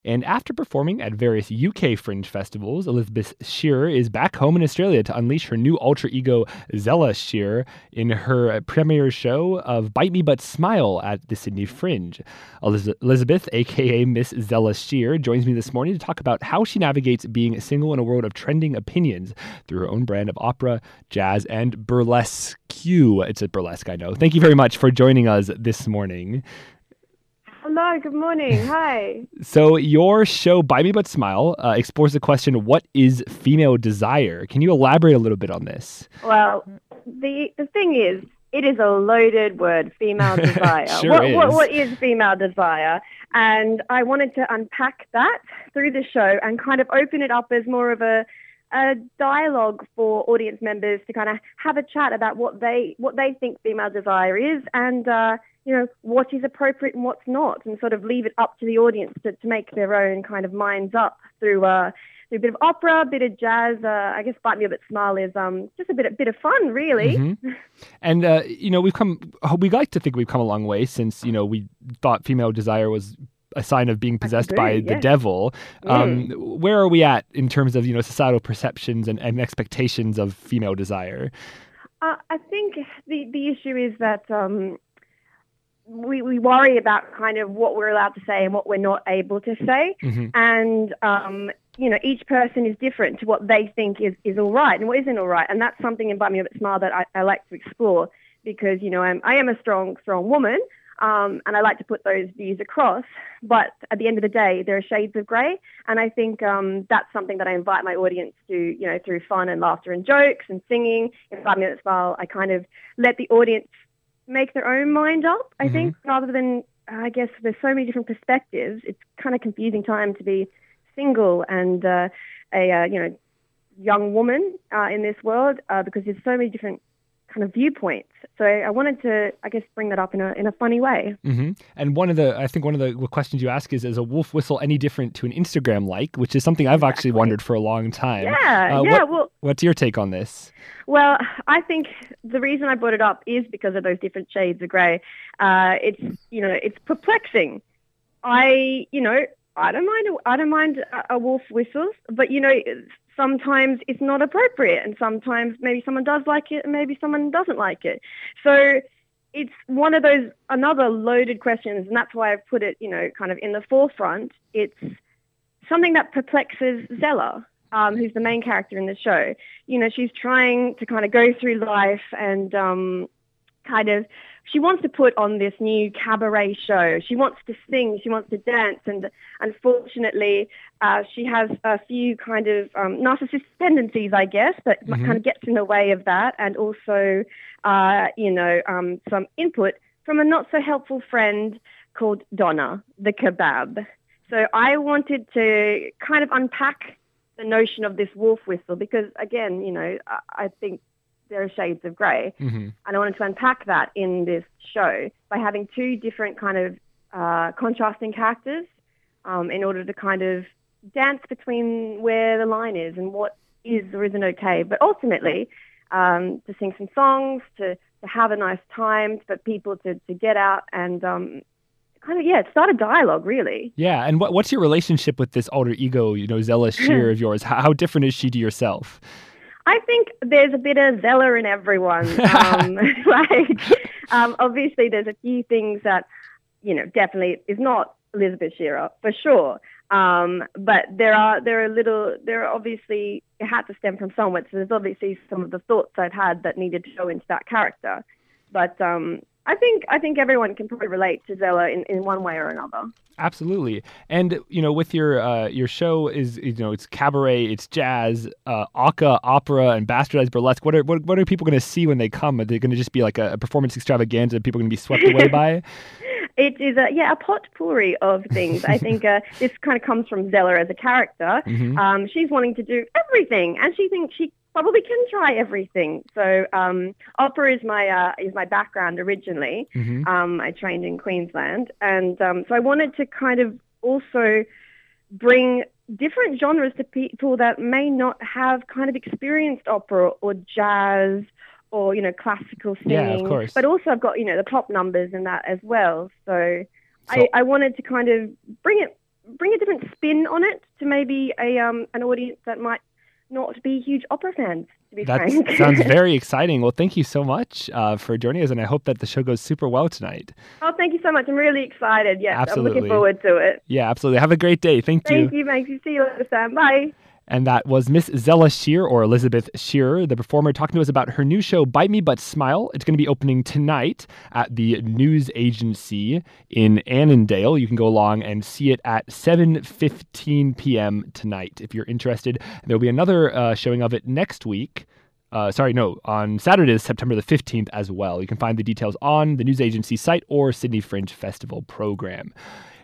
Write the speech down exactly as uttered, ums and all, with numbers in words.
And after performing at various U K fringe festivals, Elizabeth Shearer is back home in Australia to unleash her new alter ego, Zella Shearer, in her premiere show of Bite Me But Smile at the Sydney Fringe. Eliz- Elizabeth, aka Miss Zella Shearer, joins me this morning to talk about how she navigates being single in a world of trending opinions through her own brand of opera, jazz, and burlesque. It's a burlesque, I know. Thank you very much for joining us this morning. Hello, good morning. Hi. So your show, Bite Me But Smile, uh, explores the question, what is female desire? Can you elaborate a little bit on this? Well, the the thing is, it is a loaded word, female desire. Sure what, is. What, what is female desire? And I wanted to unpack that through the show and kind of open it up as more of a a dialogue for audience members to kind of have a chat about what they what they think female desire is and uh, you know, what is appropriate and what's not, and sort of leave it up to the audience to, to make their own kind of minds up through uh, through a bit of opera, a bit of jazz. Uh, I guess Bite Me But Smile is um, just a bit, a bit of fun, really. Mm-hmm. And, uh, you know, we've come, we like to think we've come a long way since, you know, we thought female desire was a sign of being possessed by yes. the devil. Um, mm. Where are we at in terms of, you know, societal perceptions and, and expectations of female desire? Uh, I think the, the issue is that um, we, we worry about kind of what we're allowed to say and what we're not able to say. Mm-hmm. And, um, you know, each person is different to what they think is, is all right and what isn't all right. And that's something in Bite Me But Smile that I, I like to explore because, you know, I'm, I am a strong, strong woman. Um, and I like to put those views across. But at the end of the day, there are shades of grey. And I think um, that's something that I invite my audience to, you know, through fun and laughter and jokes and singing. In Bite Me But Smile, I kind of let the audience make their own mind up, I mm-hmm. think, rather than, I guess, there's so many different perspectives. It's kind of confusing time to be single and uh, a, uh, you know, young woman uh, in this world uh, because there's so many different kind of viewpoints. So I wanted to, I guess, bring that up in a in a funny way. Mm-hmm. And one of the, I think one of the questions you ask is, is a wolf whistle any different to an Instagram like, which is something I've exactly. actually wondered for a long time. Yeah, uh, yeah. What, well, what's your take on this? Well, I think the reason I brought it up is because of those different shades of grey. Uh, it's, you know, it's perplexing. I, you know, I don't mind, I don't mind a, a wolf whistles, but you know, sometimes it's not appropriate and sometimes maybe someone does like it and maybe someone doesn't like it. So it's one of those, another loaded questions, and that's why I've put it, you know, kind of in the forefront. It's something that perplexes Zella, um, who's the main character in the show. You know, she's trying to kind of go through life and um, kind of, she wants to put on this new cabaret show. She wants to sing, she wants to dance, and unfortunately, uh, she has a few kind of um, narcissistic tendencies, I guess, that mm-hmm. kind of gets in the way of that, and also, uh, you know, um, some input from a not-so-helpful friend called Donna, the kebab. So I wanted to kind of unpack the notion of this wolf whistle because, again, you know, I, I think there are shades of grey. Mm-hmm. And I wanted to unpack that in this show by having two different kind of uh, contrasting characters um, in order to kind of dance between where the line is and what is or isn't okay. But ultimately, um, to sing some songs, to, to have a nice time, for people to, to get out and um, kind of, yeah, start a dialogue, really. Yeah, and what, what's your relationship with this alter ego, you know, Zella Shearer of yours? How, how different is she to yourself? I think there's a bit of Zella in everyone. Um, like, um, obviously, there's a few things that, you know, definitely is not Elizabeth Shearer for sure. Um, but there are there are little there are obviously it had to stem from somewhere. So there's obviously some of the thoughts I've had that needed to go into that character. But um, I think I think everyone can probably relate to Zella in, in one way or another. Absolutely. And, you know, with your uh, your show is, you know, it's cabaret, it's jazz, uh, aka, opera, and bastardized burlesque. What are what, what are people going to see when they come? Are they going to just be like a, a performance extravaganza that people are going to be swept away by? It is a yeah a potpourri of things. I think uh, this kind of comes from Zella as a character. Mm-hmm. Um, she's wanting to do everything, and she thinks she probably can try everything. So um, opera is my uh, is my background originally. Mm-hmm. Um, I trained in Queensland, and um, so I wanted to kind of also bring different genres to people that may not have kind of experienced opera or jazz or, you know, classical singing. Yeah, of course. But also I've got, you know, the pop numbers and that as well. So, So I, I wanted to kind of bring it bring a different spin on it to maybe a um an audience that might not be huge opera fans, to be That frank. sounds very exciting. Well, thank you so much uh, for joining us, and I hope that the show goes super well tonight. Oh, thank you so much. I'm really excited. Yes, Absolutely. I'm looking forward to it. Yeah, absolutely. Have a great day. Thank you. Thank you, Maxie. See you later, Sam. Bye. And that was Miss Zella Shear, or Elizabeth Shearer, the performer, talking to us about her new show, Bite Me But Smile. It's going to be opening tonight at the News Agency in Annandale. You can go along and see it at seven fifteen p.m. tonight if you're interested. There'll be another uh, showing of it next week. Uh, sorry, no, on Saturday, September the fifteenth as well. You can find the details on the News Agency site or Sydney Fringe Festival program.